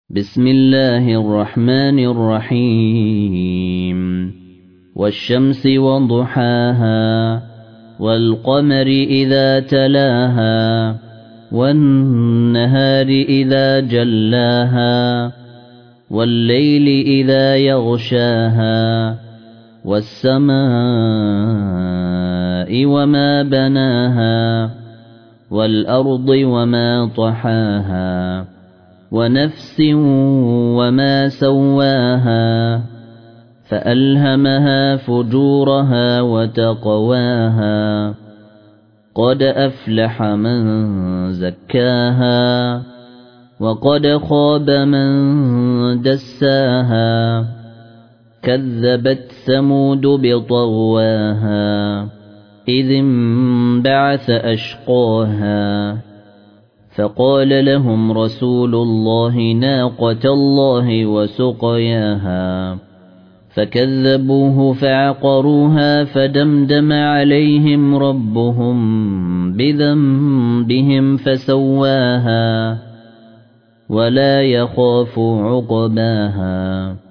بسم الله الرحمن الرحيم والشمس وضحاها والقمر إذا تلاها والنهار إذا جلاها والليل إذا يغشاها والسماء وما بناها والأرض وما طحاها ونفس وما سواها فألهمها فجورها وتقواها قد أفلح من زكاها وقد خاب من دساها كذبت ثمود بطغواها إذ انبعث أشقاها فقال لهم رسول الله ناقة الله وسقياها فكذبوه فعقروها فدمدم عليهم ربهم بذنبهم فسواها ولا يخاف عقباها